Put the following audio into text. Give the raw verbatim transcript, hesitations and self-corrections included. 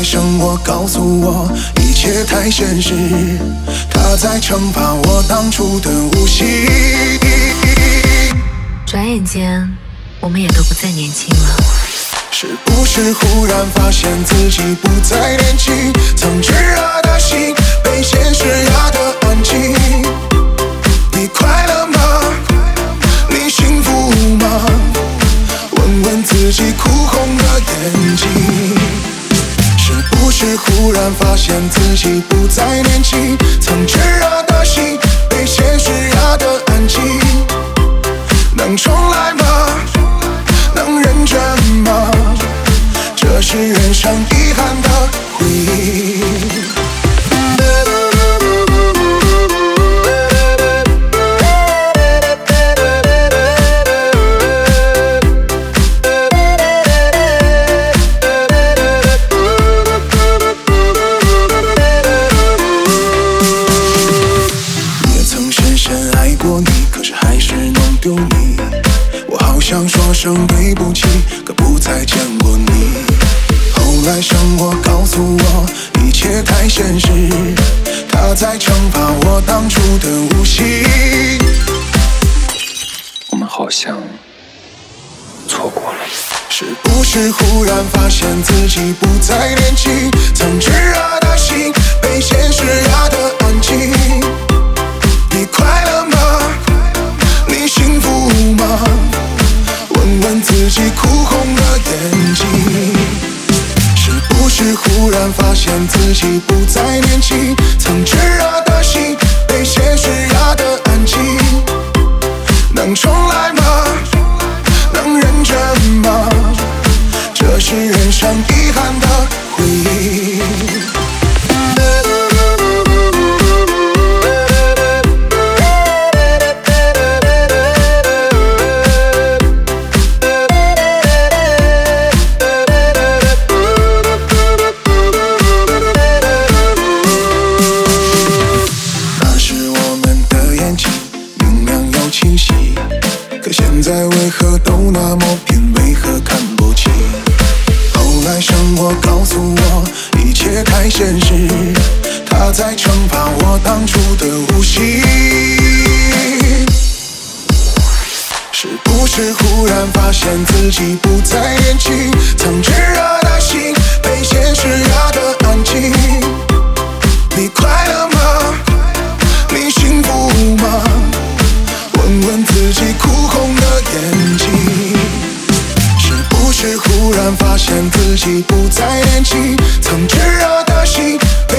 来生活告诉我，一切太现实，他在惩罚我当初的无心。 转眼间，我们也都不再年轻了。 是不是忽然发现自己不再年轻？曾炙热的心被现实压得安静。你快乐吗？你幸福吗？问问自己哭红的眼睛。是不是忽然发现自己不再年轻？曾炙热的心被现实压得安静。能重来吗？能认真吗？这是人生遗憾的回忆。也曾深深爱过你，可是还是弄丢你。我好想说声对不起，可不再见过你。后来生活告诉我，一切太现实，他在惩罚我当初的无心。 我们好像错过了。 是不是忽然发现自己不再年轻？曾炙热的心被现实压得安静。你快乐吗？你幸福吗？问问自己哭红的眼睛。是不是忽然发现自己不再年轻？曾炙热的心被现实压得安静。能重来吗？能认真吗？这是人生遗憾的回忆。清晰，可现在为何都那么偏？为何看不清？后来生活告诉我，一切太现实，他在惩罚我当初的无心。是不是忽然发现自己不再年轻？曾炙热的心被现实压得安静。你快乐吗？你幸福吗？问问自己哭红的眼睛。是不是忽然发现自己不再年轻？曾炙热的心